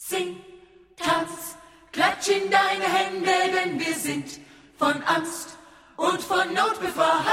Sing, tanz, klatsch in deine Hände, denn wir sind von Angst und von Not befreit.